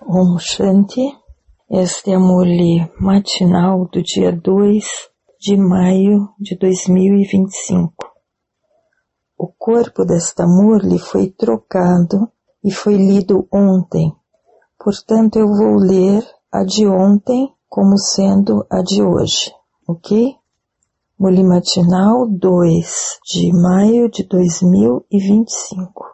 Om Shanti. Esta é a Murli matinal do dia 2 de maio de 2025. O corpo desta Murli foi trocado e foi lido ontem. Portanto, eu vou ler a de ontem como sendo a de hoje, ok? Murli matinal 2 de maio de 2025.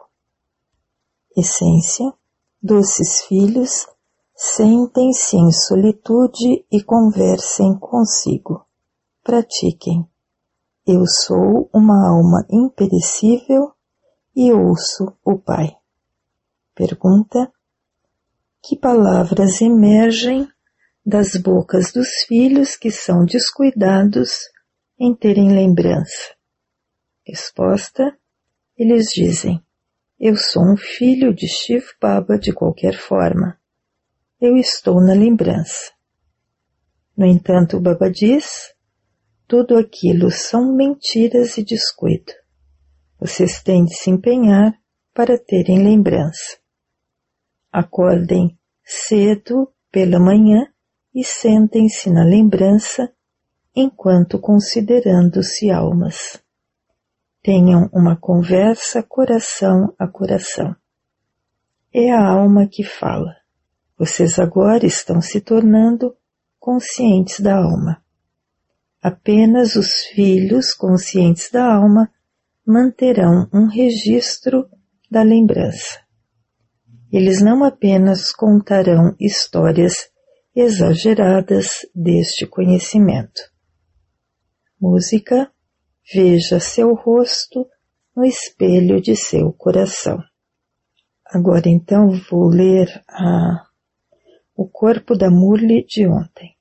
Essência: doces filhos, sentem-se em solitude e conversem consigo. Pratiquem. Eu sou uma alma imperecível e ouço o Pai. Pergunta: que palavras emergem das bocas dos filhos que são descuidados em terem lembrança? Resposta: eles dizem: eu sou um filho de Shiv Baba de qualquer forma. Eu estou na lembrança. No entanto, o Baba diz: tudo aquilo são mentiras e descuido. Vocês têm de se empenhar para terem lembrança. Acordem cedo pela manhã e sentem-se na lembrança enquanto considerando-se almas. Tenham uma conversa coração a coração. É a alma que fala. Vocês agora estão se tornando conscientes da alma. Apenas os filhos conscientes da alma manterão um registro da lembrança. Eles não apenas contarão histórias exageradas deste conhecimento. Música: veja seu rosto no espelho de seu coração. Agora então vou ler o corpo da Murli de ontem.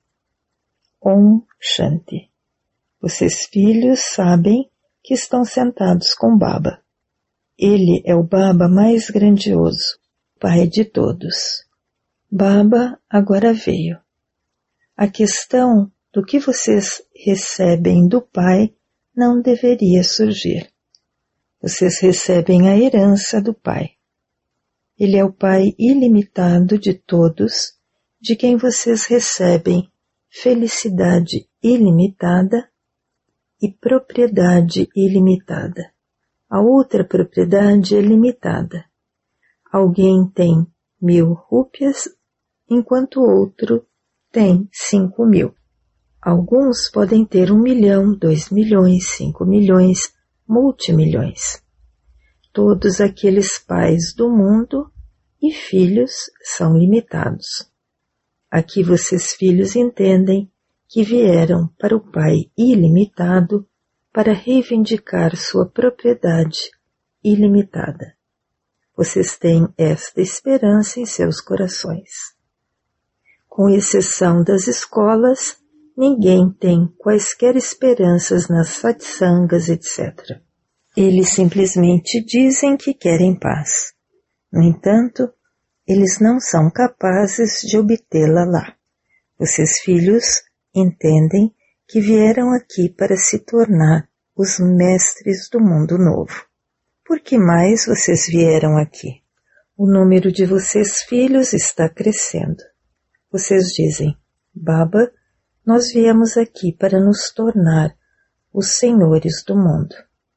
Om Shanti. Vocês filhos sabem que estão sentados com Baba. Ele é o Baba mais grandioso, Pai de todos. Baba agora veio. A questão do que vocês recebem do Pai não deveria surgir. Vocês recebem a herança do Pai. Ele é o Pai ilimitado de todos, de quem vocês recebem felicidade ilimitada e propriedade ilimitada. A outra propriedade é limitada. Alguém tem 1000 rúpias, enquanto o outro tem 5.000. Alguns podem ter 1 milhão, 2 milhões, 5 milhões, multimilhões. Todos aqueles pais do mundo e filhos são limitados. Aqui vocês filhos entendem que vieram para o Pai ilimitado para reivindicar sua propriedade ilimitada. Vocês têm esta esperança em seus corações. Com exceção das escolas, ninguém tem quaisquer esperanças nas satsangas, etc. Eles simplesmente dizem que querem paz. No entanto, eles não são capazes de obtê-la lá. Vocês filhos entendem que vieram aqui para se tornar os mestres do mundo novo. Por que mais vocês vieram aqui? O número de vocês filhos está crescendo. Vocês dizem: Baba, nós viemos aqui para nos tornar os senhores do mundo.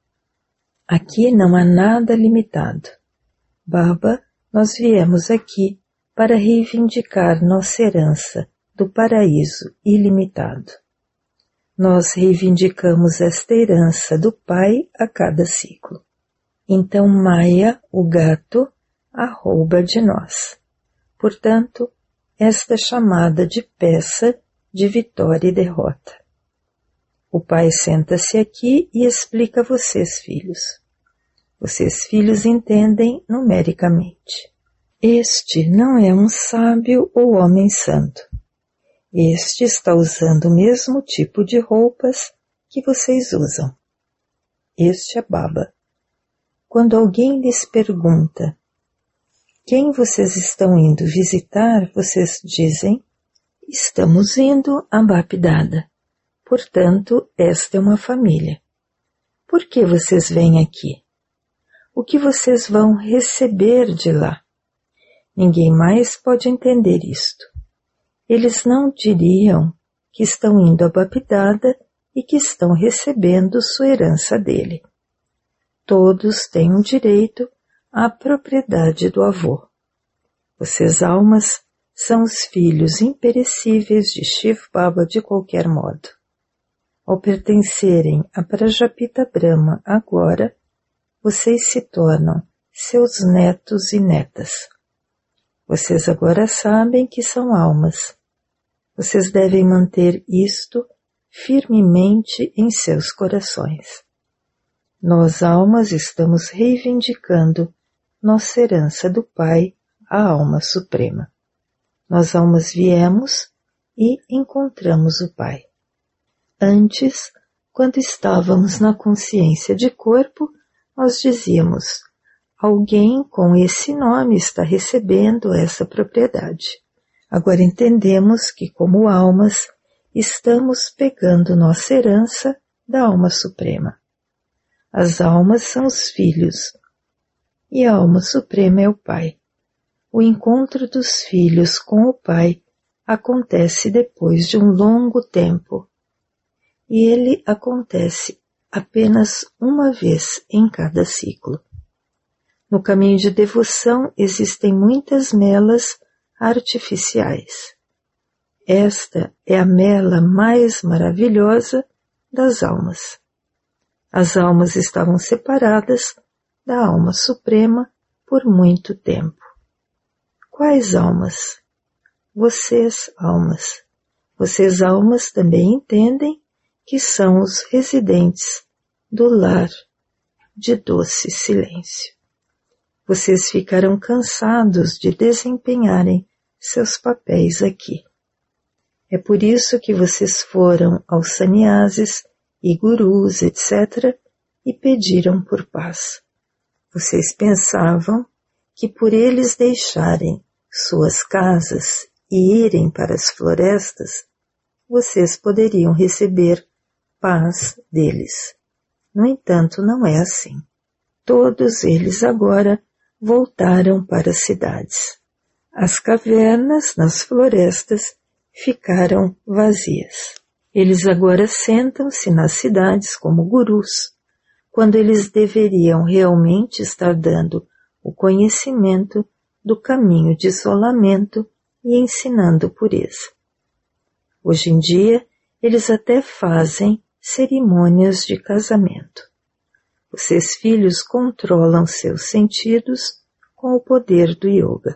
Aqui não há nada limitado. Baba, nós viemos aqui para reivindicar nossa herança do paraíso ilimitado. Nós reivindicamos esta herança do Pai a cada ciclo. Então Maya, o gato, a rouba de nós. Portanto, esta é chamada de peça de vitória e derrota. O Pai senta-se aqui e explica a vocês, filhos. Vocês, filhos, entendem numericamente. Este não é um sábio ou homem santo. Este está usando o mesmo tipo de roupas que vocês usam. Este é Baba. Quando alguém lhes pergunta: quem vocês estão indo visitar, vocês dizem: estamos indo a Bapdada. Portanto, esta é uma família. Por que vocês vêm aqui? O que vocês vão receber de lá? Ninguém mais pode entender isto. Eles não diriam que estão indo a Bapdada e que estão recebendo sua herança dele. Todos têm um direito à propriedade do avô. Vocês, almas, são os filhos imperecíveis de Shiv Baba de qualquer modo. Ao pertencerem a Prajapita Brahma agora, vocês se tornam seus netos e netas. Vocês agora sabem que são almas. Vocês devem manter isto firmemente em seus corações. Nós, almas, estamos reivindicando nossa herança do Pai, a Alma Suprema. Nós, almas, viemos e encontramos o Pai. Antes, quando estávamos na consciência de corpo, nós dizíamos: alguém com esse nome está recebendo essa propriedade. Agora entendemos que, como almas, estamos pegando nossa herança da Alma Suprema. As almas são os filhos, e a Alma Suprema é o Pai. O encontro dos filhos com o Pai acontece depois de um longo tempo, e ele acontece apenas uma vez em cada ciclo. No caminho de devoção existem muitas melas artificiais. Esta é a mela mais maravilhosa das almas. As almas estavam separadas da Alma Suprema por muito tempo. Quais almas? Vocês, almas. Vocês, almas, também entendem que são os residentes do lar de doce silêncio. Vocês ficarão cansados de desempenharem seus papéis aqui. É por isso que vocês foram aos sannyasis e gurus, etc., e pediram por paz. Vocês pensavam que por eles deixarem suas casas e irem para as florestas, vocês poderiam receber paz deles. No entanto, não é assim. Todos eles agora voltaram para as cidades. As cavernas nas florestas ficaram vazias. Eles agora sentam-se nas cidades como gurus, quando eles deveriam realmente estar dando o conhecimento do caminho de isolamento e ensinando pureza. Hoje em dia, eles até fazem cerimônias de casamento. Vocês, filhos, controlam seus sentidos com o poder do yoga.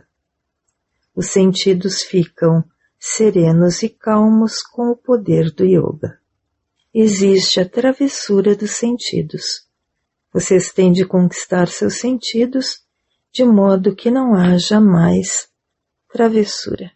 Os sentidos ficam serenos e calmos com o poder do yoga. Existe a travessura dos sentidos. Vocês têm de conquistar seus sentidos de modo que não haja mais travessura.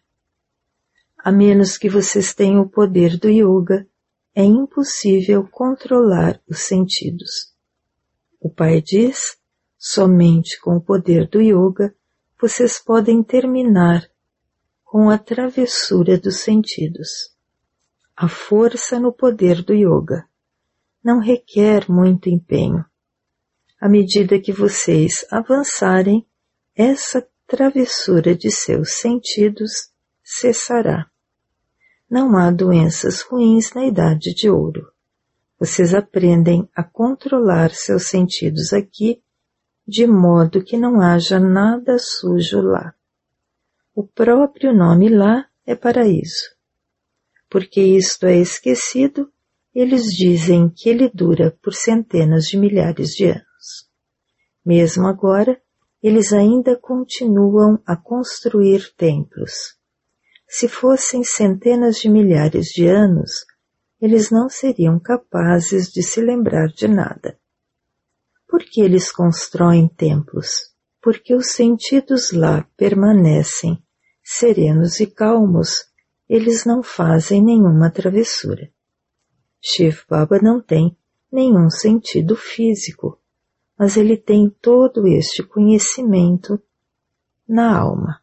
A menos que vocês tenham o poder do yoga, é impossível controlar os sentidos. O Pai diz: somente com o poder do yoga vocês podem terminar com a travessura dos sentidos. A força no poder do yoga não requer muito empenho. À medida que vocês avançarem, essa travessura de seus sentidos cessará. Não há doenças ruins na idade de ouro. Vocês aprendem a controlar seus sentidos aqui, de modo que não haja nada sujo lá. O próprio nome lá é paraíso. Porque isto é esquecido, eles dizem que ele dura por centenas de milhares de anos. Mesmo agora, eles ainda continuam a construir templos. Se fossem centenas de milhares de anos, eles não seriam capazes de se lembrar de nada. Por que eles constroem templos? Porque os sentidos lá permanecem serenos e calmos, eles não fazem nenhuma travessura. Shiv Baba não tem nenhum sentido físico, mas ele tem todo este conhecimento na alma.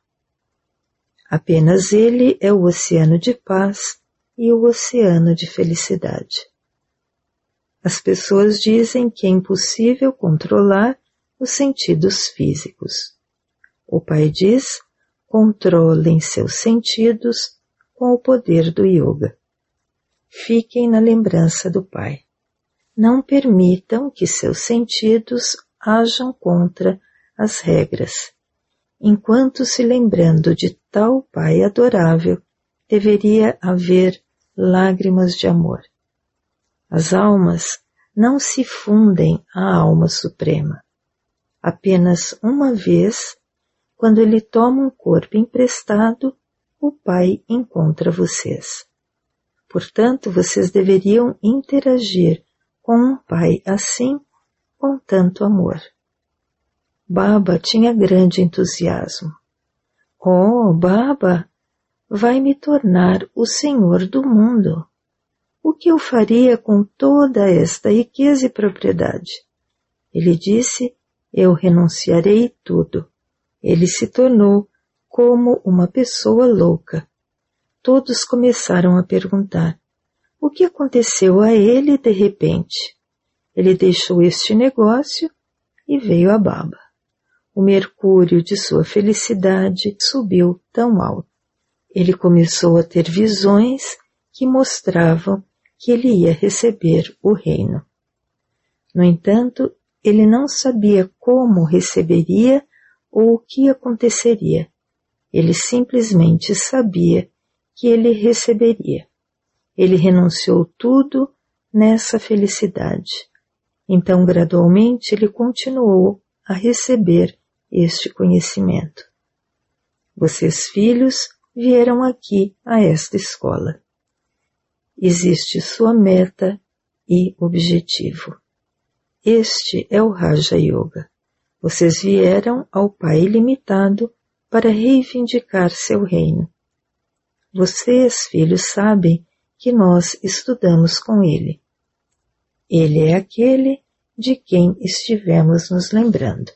Apenas ele é o oceano de paz e o oceano de felicidade. As pessoas dizem que é impossível controlar os sentidos físicos. O Pai diz: Controlem seus sentidos com o poder do yoga. Fiquem na lembrança do Pai. Não permitam que seus sentidos ajam contra as regras. Enquanto se lembrando de tal Pai adorável, deveria haver lágrimas de amor. As almas não se fundem à alma suprema. Apenas uma vez, quando ele toma um corpo emprestado, o Pai encontra vocês. Portanto, vocês deveriam interagir com um Pai assim, com tanto amor. Baba tinha grande entusiasmo. Oh, Baba, vai me tornar o Senhor do mundo. O que eu faria com toda esta riqueza e propriedade? Ele disse, eu renunciarei tudo. Ele se tornou como uma pessoa louca. Todos começaram a perguntar, o que aconteceu a ele de repente? Ele deixou este negócio e veio a Baba. O mercúrio de sua felicidade subiu tão alto. Ele começou a ter visões que mostravam que ele ia receber o reino. No entanto, ele não sabia como receberia ou o que aconteceria. Ele simplesmente sabia que ele receberia. Ele renunciou tudo nessa felicidade. Então, gradualmente, ele continuou a receber este conhecimento. Vocês, filhos, vieram aqui a esta escola. Existe sua meta e objetivo. Este é o Raja Yoga. Vocês vieram ao Pai ilimitado para reivindicar seu reino. Vocês, filhos, sabem que nós estudamos com ele. Ele é aquele de quem estivemos nos lembrando.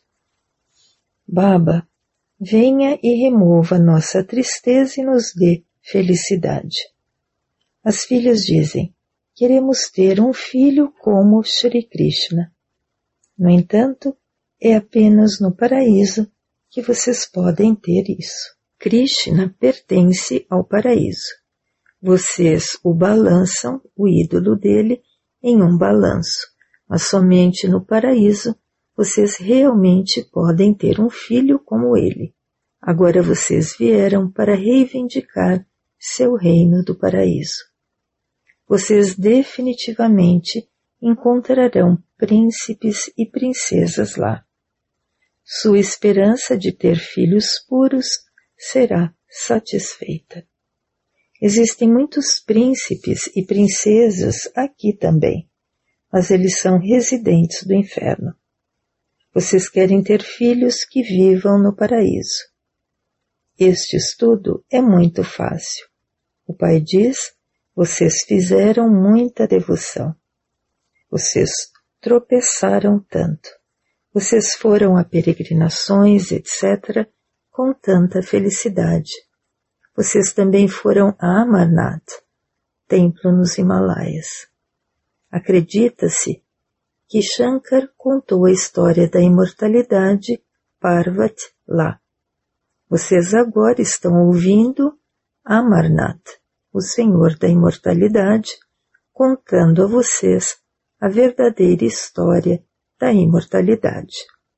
Baba, venha e remova nossa tristeza e nos dê felicidade. As filhas dizem, queremos ter um filho como Shri Krishna. No entanto, é apenas no paraíso que vocês podem ter isso. Krishna pertence ao paraíso. Vocês o balançam, o ídolo dele, em um balanço, mas somente no paraíso vocês realmente podem ter um filho como ele. Agora vocês vieram para reivindicar seu reino do paraíso. Vocês definitivamente encontrarão príncipes e princesas lá. Sua esperança de ter filhos puros será satisfeita. Existem muitos príncipes e princesas aqui também, mas eles são residentes do inferno. Vocês querem ter filhos que vivam no paraíso. Este estudo é muito fácil. O Pai diz, vocês fizeram muita devoção. Vocês tropeçaram tanto. Vocês foram a peregrinações, etc., com tanta felicidade. Vocês também foram a Amarnath, templo nos Himalaias. Acredita-se que Shankar contou a história da imortalidade Parvati lá. Vocês agora estão ouvindo Amarnath, o Senhor da Imortalidade, contando a vocês a verdadeira história da imortalidade.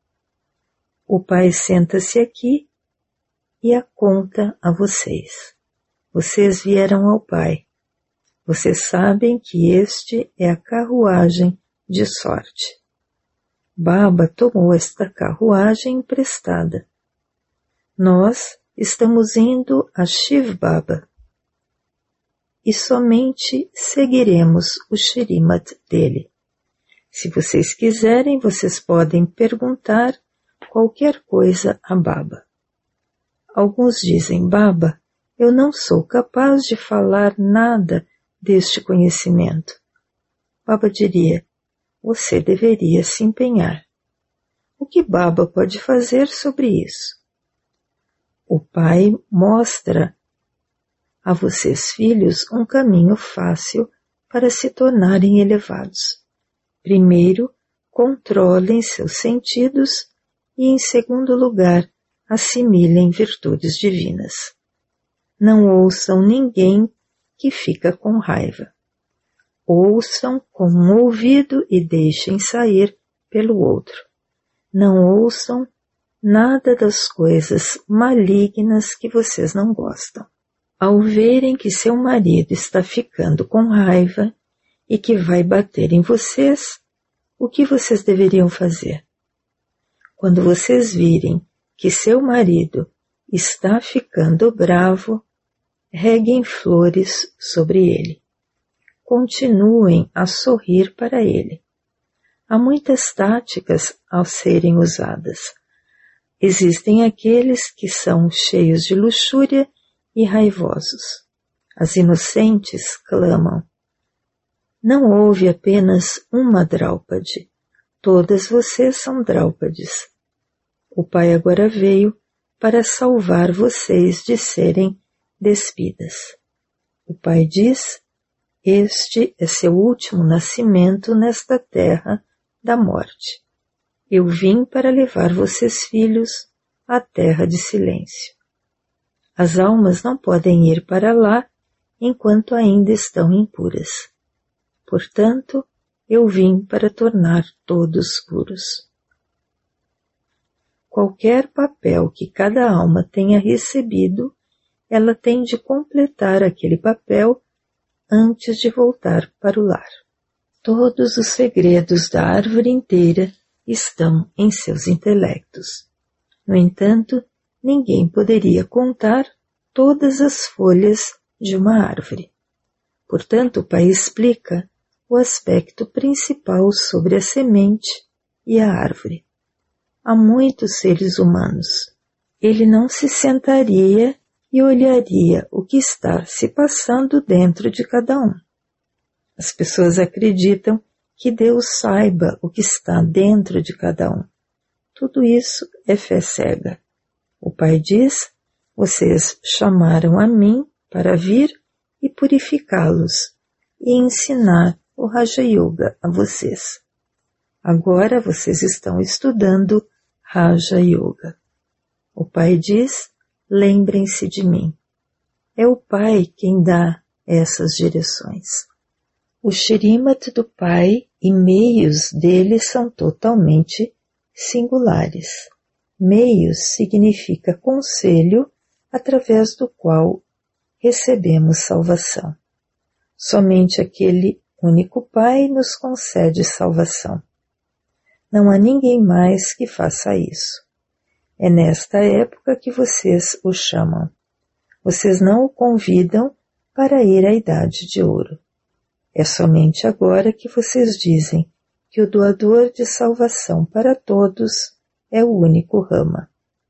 O Pai senta-se aqui e a conta a vocês. Vocês vieram ao Pai. Vocês sabem que este é a carruagem de sorte. Baba tomou esta carruagem emprestada. Nós estamos indo a Shiv Baba e somente seguiremos o Shrimad dele. Se vocês quiserem, vocês podem perguntar qualquer coisa a Baba. Alguns dizem, Baba, eu não sou capaz de falar nada deste conhecimento. Baba diria, você deveria se empenhar. O que Baba pode fazer sobre isso? O Pai mostra a vocês, filhos, um caminho fácil para se tornarem elevados. Primeiro, controlem seus sentidos e, em segundo lugar, assimilem virtudes divinas. Não ouçam ninguém que fica com raiva. Ouçam com um ouvido e deixem sair pelo outro. Não ouçam nada das coisas malignas que vocês não gostam. Ao verem que seu marido está ficando com raiva e que vai bater em vocês, o que vocês deveriam fazer? Quando vocês virem que seu marido está ficando bravo, reguem flores sobre ele. Continuem a sorrir para ele. Há muitas táticas a serem usadas. Existem aqueles que são cheios de luxúria e raivosos. As inocentes clamam: não houve apenas uma Draupadi, todas vocês são Draupades. O Pai agora veio para salvar vocês de serem despidas. O Pai diz: este é seu último nascimento nesta terra da morte. Eu vim para levar vocês, filhos, à terra de silêncio. As almas não podem ir para lá enquanto ainda estão impuras. Portanto, eu vim para tornar todos puros. Qualquer papel que cada alma tenha recebido, ela tem de completar aquele papel antes de voltar para o lar. Todos os segredos da árvore inteira estão em seus intelectos. No entanto, ninguém poderia contar todas as folhas de uma árvore. Portanto, o Pai explica o aspecto principal sobre a semente e a árvore. Há muitos seres humanos. Ele não se sentaria e olharia o que está se passando dentro de cada um. As pessoas acreditam que Deus saiba o que está dentro de cada um. Tudo isso é fé cega. O Pai diz: vocês chamaram a mim para vir e purificá-los e ensinar o Raja Yoga a vocês. Agora vocês estão estudando Raja Yoga. O Pai diz: lembrem-se de mim. É o Pai quem dá essas direções. O Shrimad do Pai e meios dele são totalmente singulares. Meios significa conselho através do qual recebemos salvação. Somente aquele único Pai nos concede salvação. Não há ninguém mais que faça isso. É nesta época que vocês o chamam. Vocês não o convidam para ir à Idade de Ouro. É somente agora que vocês dizem que o doador de salvação para todos é o único Rama.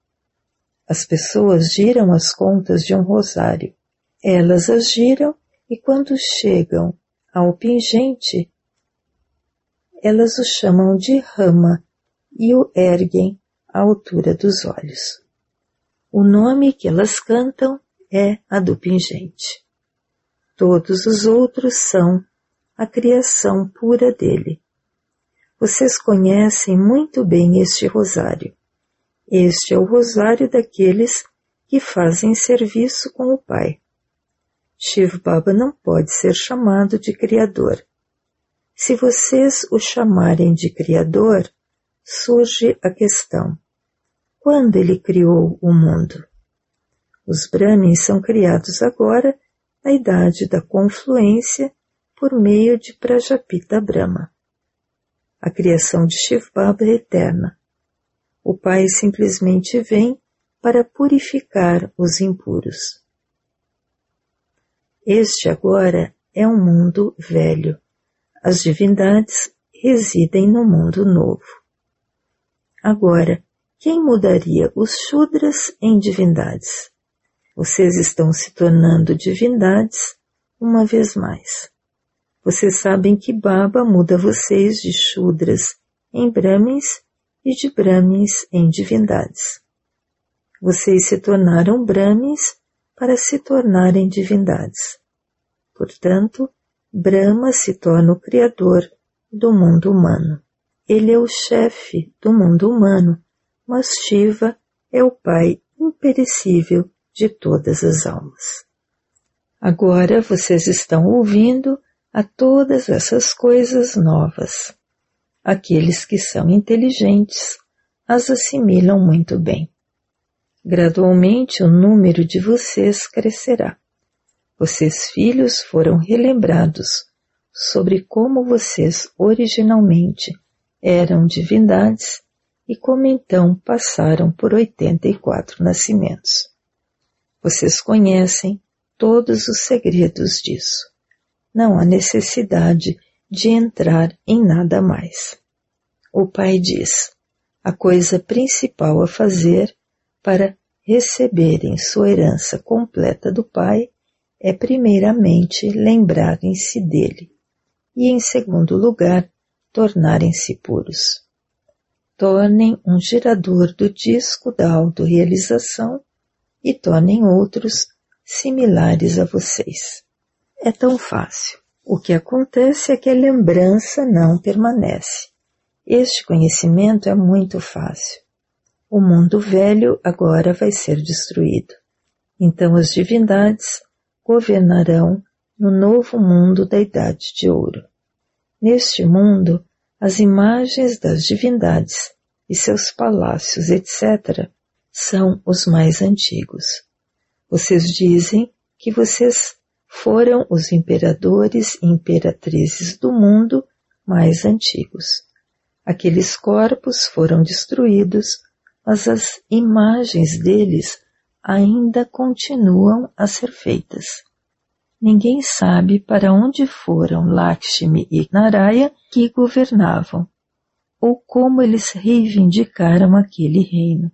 As pessoas giram as contas de um rosário. Elas as giram e quando chegam ao pingente, elas o chamam de Rama e o erguem à altura dos olhos. O nome que elas cantam é a do pingente. Todos os outros são a criação pura dele. Vocês conhecem muito bem este rosário. Este é o rosário daqueles que fazem serviço com o Pai. Shiv Baba não pode ser chamado de Criador. Se vocês o chamarem de Criador, surge a questão: quando ele criou o mundo? Os Brahmins são criados agora na idade da confluência por meio de Prajapita Brahma. A criação de Shiv Baba é eterna. O Pai simplesmente vem para purificar os impuros. Este agora é um mundo velho. As divindades residem no mundo novo. Agora, quem mudaria os Shudras em divindades? Vocês estão se tornando divindades uma vez mais. Vocês sabem que Baba muda vocês de Shudras em Brahmins e de Brahmins em divindades. Vocês se tornaram Brahmins para se tornarem divindades. Portanto, Brahma se torna o criador do mundo humano. Ele é o chefe do mundo humano, mas Shiva é o Pai imperecível de todas as almas. Agora vocês estão ouvindo a todas essas coisas novas. Aqueles que são inteligentes as assimilam muito bem. Gradualmente o número de vocês crescerá. Vocês, filhos, foram relembrados sobre como vocês originalmente eram divindades e como então passaram por 84 nascimentos. Vocês conhecem todos os segredos disso. Não há necessidade de entrar em nada mais. O Pai diz: a coisa principal a fazer para receberem sua herança completa do Pai é primeiramente lembrarem-se dele e, em segundo lugar, tornarem-se puros. Tornem um gerador do disco da autorrealização e tornem outros similares a vocês. É tão fácil. O que acontece é que a lembrança não permanece. Este conhecimento é muito fácil. O mundo velho agora vai ser destruído. Então as divindades governarão no novo mundo da Idade de Ouro. Neste mundo, as imagens das divindades e seus palácios, etc., são os mais antigos. Vocês dizem que vocês foram os imperadores e imperatrizes do mundo mais antigos. Aqueles corpos foram destruídos, mas as imagens deles ainda continuam a ser feitas. Ninguém sabe para onde foram Lakshmi e Narayana que governavam, ou como eles reivindicaram aquele reino.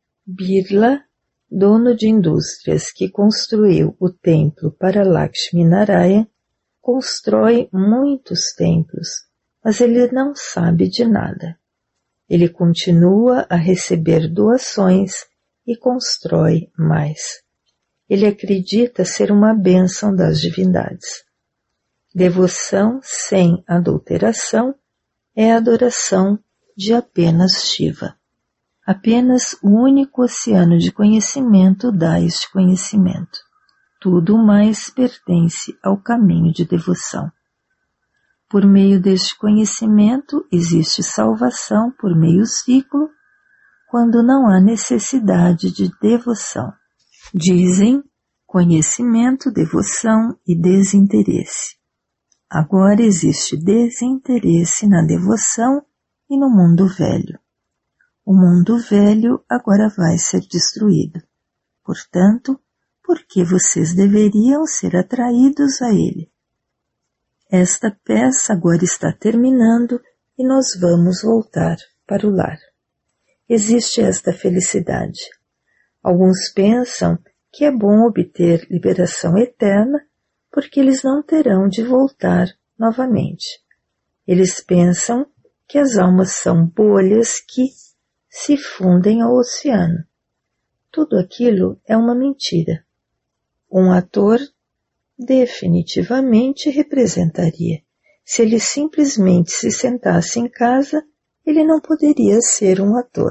Birla, dono de indústrias que construiu o templo para Lakshmi Narayana, constrói muitos templos, mas ele não sabe de nada. Ele continua a receber doações e constrói mais. Ele acredita ser uma bênção das divindades. Devoção sem adulteração é adoração de apenas Shiva. Apenas o único oceano de conhecimento dá este conhecimento. Tudo mais pertence ao caminho de devoção. Por meio deste conhecimento existe salvação por meio ciclo, quando não há necessidade de devoção. Dizem conhecimento, devoção e desinteresse. Agora existe desinteresse na devoção e no mundo velho. O mundo velho agora vai ser destruído. Portanto, por que vocês deveriam ser atraídos a ele? Esta peça agora está terminando e nós vamos voltar para o lar. Existe esta felicidade. Alguns pensam que é bom obter liberação eterna porque eles não terão de voltar novamente. Eles pensam que as almas são bolhas que se fundem ao oceano. Tudo aquilo é uma mentira. Um ator definitivamente representaria. Se ele simplesmente se sentasse em casa, ele não poderia ser um ator.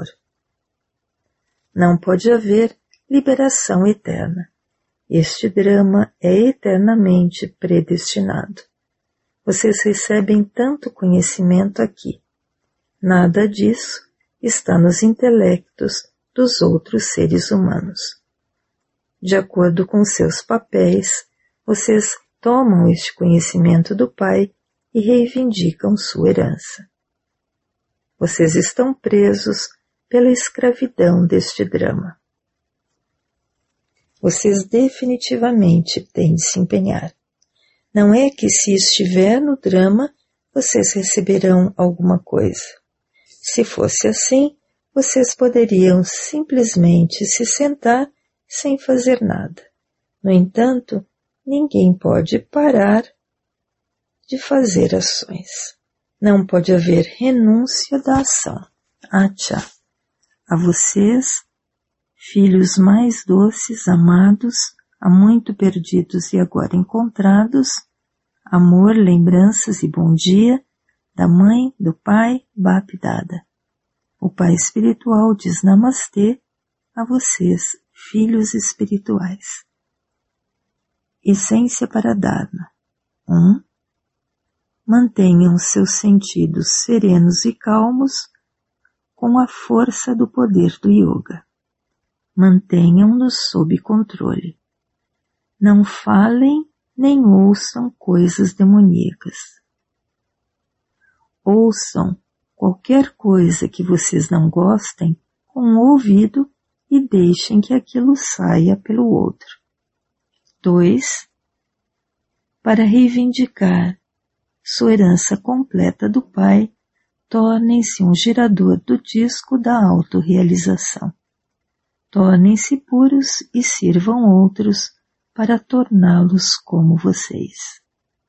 Não pode haver liberação eterna. Este drama é eternamente predestinado. Vocês recebem tanto conhecimento aqui. Nada disso está nos intelectos dos outros seres humanos. De acordo com seus papéis, vocês tomam este conhecimento do Pai e reivindicam sua herança. Vocês estão presos pela escravidão deste drama. Vocês definitivamente têm de se empenhar. Não é que se estiver no drama, vocês receberão alguma coisa. Se fosse assim, vocês poderiam simplesmente se sentar sem fazer nada. No entanto, ninguém pode parar de fazer ações. Não pode haver renúncia da ação. Acha. A vocês, filhos mais doces, amados, há muito perdidos e agora encontrados, amor, lembranças e bom dia, da mãe, do pai, Bapdada. O pai espiritual diz Namastê a vocês, filhos espirituais. Essência para Dharma. 1. Mantenham seus sentidos serenos e calmos com a força do poder do yoga. Mantenham-nos sob controle. Não falem nem ouçam coisas demoníacas. Ouçam qualquer coisa que vocês não gostem com o ouvido e deixem que aquilo saia pelo outro. 2. Para reivindicar sua herança completa do Pai, tornem-se um girador do disco da autorrealização. Tornem-se puros e sirvam outros para torná-los como vocês.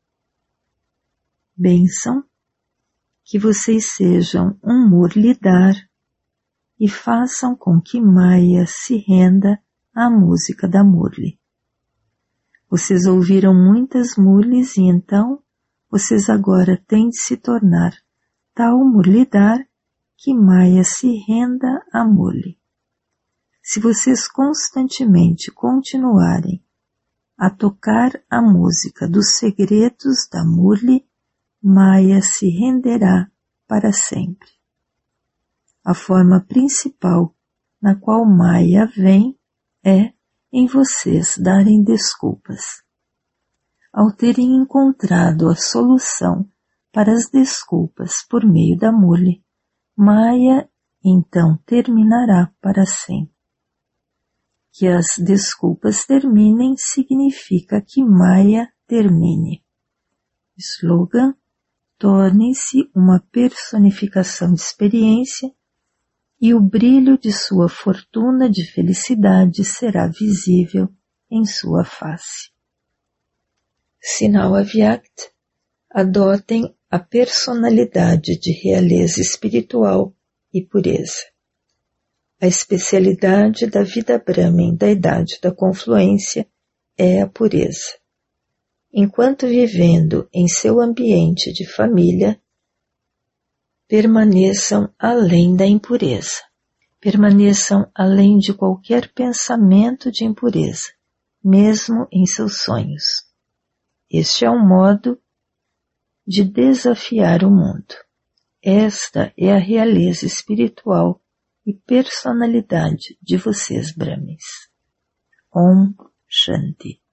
Bênção, que vocês sejam um Murlidhar e façam com que Maya se renda à música da Murli. Vocês ouviram muitas Murlis e então vocês agora têm de se tornar tal Murlidhar que Maya se renda a Murli. Se vocês constantemente continuarem a tocar a música dos segredos da Murli, Maya se renderá para sempre. A forma principal na qual Maya vem é em vocês darem desculpas. Ao terem encontrado a solução para as desculpas por meio da Murli, Maya então terminará para sempre. Que as desculpas terminem significa que Maya termine. Slogan: torne-se uma personificação de experiência e o brilho de sua fortuna de felicidade será visível em sua face. Sinal Avyakt: adotem a personalidade de realeza espiritual e pureza. A especialidade da vida Brahmin da Idade da Confluência é a pureza. Enquanto vivendo em seu ambiente de família, permaneçam além da impureza. Permaneçam além de qualquer pensamento de impureza, mesmo em seus sonhos. Este é um modo de desafiar o mundo. Esta é a realeza espiritual e personalidade de vocês, Brahmins. Om Shanti.